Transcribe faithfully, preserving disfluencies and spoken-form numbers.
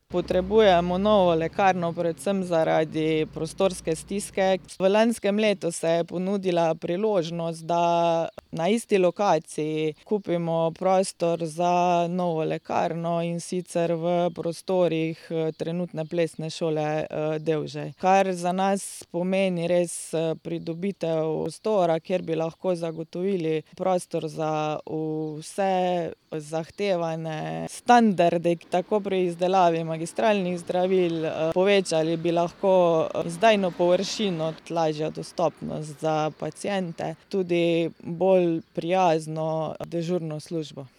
Potrebujemo novo lekarno predvsem zaradi prostorske stiske. V lanskem letu se je ponudila priložnost, da na isti lokaciji kupimo prostor za novo lekarno, in sicer v prostorih trenutne Plesne šole Devžej. Kar za nas pomeni res pridobitev prostora, kjer bi lahko zagotovili prostor za vse zahtevane standarde, tako pri izdelavi magistralnih zdravil, povečali bi lahko izdajno površino, lažja dostopnost za paciente, tudi bolj prijazno dežurno službo.